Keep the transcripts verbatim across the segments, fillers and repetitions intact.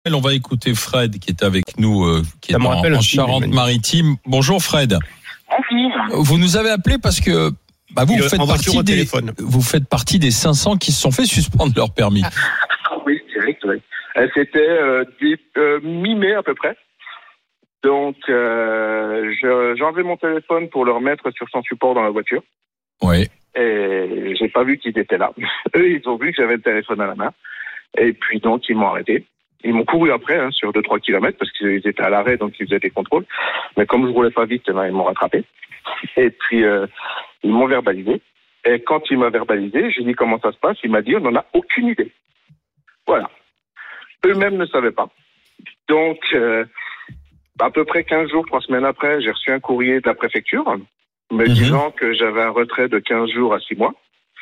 On va écouter Fred qui est avec nous, euh, qui Ça est me en, rappelle en un film, Charente-Maritime. Bonjour Fred. Bonjour. Vous nous avez appelé parce que bah, vous, Il vous, est faites en voiture partie au des, téléphone. vous faites partie des cinq cents qui se sont fait suspendre leur permis. Oui, c'est vrai. Oui. C'était euh, dès, euh, mi-mai à peu près. Donc, euh, je, j'ai enlevé mon téléphone pour le remettre sur son support dans la voiture. Oui. Et j'ai pas vu qu'ils étaient là. Eux, ils ont vu que j'avais le téléphone à la main. Et puis donc, ils m'ont arrêté. Ils m'ont couru après, hein, sur deux trois kilomètres, parce qu'ils étaient à l'arrêt, donc ils faisaient des contrôles. Mais comme je roulais pas vite, ben, ils m'ont rattrapé. Et puis, euh, ils m'ont verbalisé. Et quand il m'a verbalisé, j'ai dit comment ça se passe. Il m'a dit, on n'en a aucune idée. Voilà. Eux-mêmes ne savaient pas. Donc, euh, à peu près quinze jours, trois semaines après, j'ai reçu un courrier de la préfecture me Mhm. disant que j'avais un retrait de quinze jours à six mois.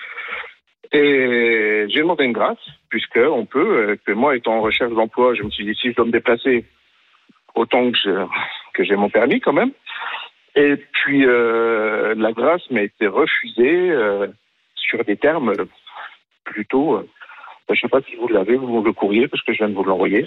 Et j'ai demandé une grâce, puisque on peut, euh, que moi étant en recherche d'emploi, je me suis dit si je dois me déplacer, autant que, je, que j'ai mon permis quand même. Et puis euh, la grâce m'a été refusée euh, sur des termes plutôt, euh, je ne sais pas si vous l'avez, vous le courrier, parce que je viens de vous l'envoyer.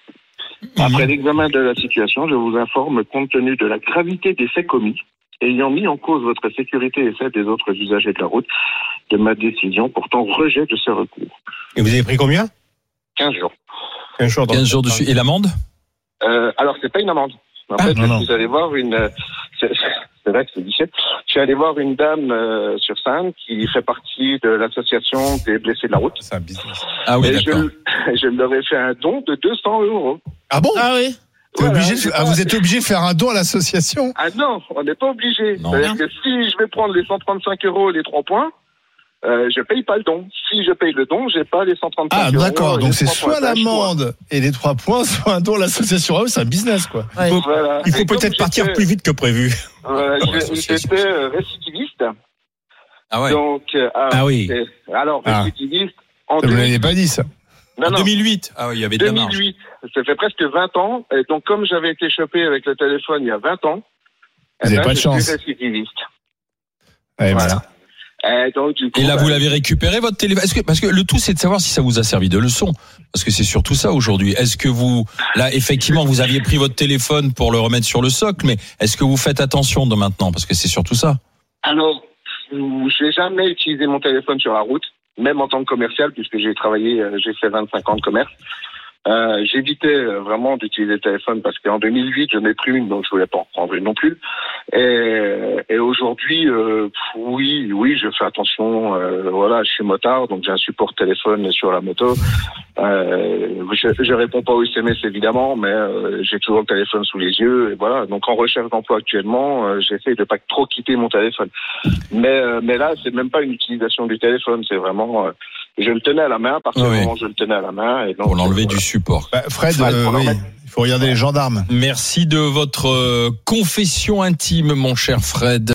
Après l'examen de la situation, je vous informe, compte tenu de la gravité des faits commis, ayant mis en cause votre sécurité et celle des autres usagers de la route, de ma décision portant rejet de ce recours. Et vous avez pris combien? quinze jours. quinze jours, quinze jours dessus. Et l'amende? Euh, alors, c'est pas une amende. En Ah, fait, non, non. je suis allé voir une... euh, C'est, c'est vrai que c'est dix-sept. Je suis allé voir une dame euh, sur Seine qui fait partie de l'association des blessés de la route. C'est un business. Ah oui, et d'accord. je, je leur ai fait un don de deux cents euros. Ah bon? Ah oui. T'es Voilà, obligé de- c'est ah, pas- vous êtes obligé de faire un don à l'association? Ah non, on n'est pas obligé. Non. C'est-à-dire que si je vais prendre les cent trente-cinq euros et les trois points, euh, je paye pas le don. Si je paye le don, j'ai pas les cent trente-cinq Ah euros. d'accord, et donc les c'est trois soit points. l'amende et les trois points, soit un don à l'association. Ah oui, c'est un business quoi. Ouais. faut- Voilà. Il faut Et comme peut-être partir j'étais- plus vite que prévu. Voilà, Pour j'ai- l'association. j'étais euh, récidiviste. Ah ouais. Donc, euh, ah, Ah oui. c'est- alors, Ah. récidiviste, en Vous deux mille l'avez pas dit ça. non, En non, deux mille huit. Ah oui, il y avait de la marge. deux mille huit. Ça fait presque vingt ans. Et donc, comme j'avais été chopé avec le téléphone il y a vingt ans, Vous eh avez ben, pas de je chance. suis récidiviste. Ouais, Voilà. voilà. Et donc, du coup, Et là, ben, vous l'avez récupéré, votre téléphone? Est-ce que, parce que le tout, c'est de savoir si ça vous a servi de leçon. Parce que c'est surtout ça aujourd'hui. Est-ce que vous, là, effectivement, vous aviez pris votre téléphone pour le remettre sur le socle, mais est-ce que vous faites attention de maintenant? Parce que c'est surtout ça. alors, je n'ai jamais utilisé mon téléphone sur la route, même en tant que commercial, puisque j'ai travaillé, euh, j'ai fait vingt-cinq ans de commerce. Euh, j'évitais euh, vraiment d'utiliser le téléphone parce qu'en deux mille huit, je n'ai pris une, donc je voulais pas en prendre une non plus. Et, et aujourd'hui, euh, oui, oui, je fais attention. Euh, voilà, je suis motard, donc j'ai un support téléphone sur la moto. Euh, je, je réponds pas aux S M S évidemment, mais euh, j'ai toujours le téléphone sous les yeux. Et voilà, donc en recherche d'emploi actuellement, euh, j'essaie de pas trop quitter mon téléphone. Mais, euh, mais là, c'est même pas une utilisation du téléphone, c'est vraiment, euh, je le tenais à la main, à partir Ah oui. du moment où je le tenais à la main. Et donc, Pour l'enlever euh, du support. Bah, Fred, Ouais, euh, pour oui, l'en mettre. il faut regarder les gendarmes. Merci de votre euh, confession intime, mon cher Fred.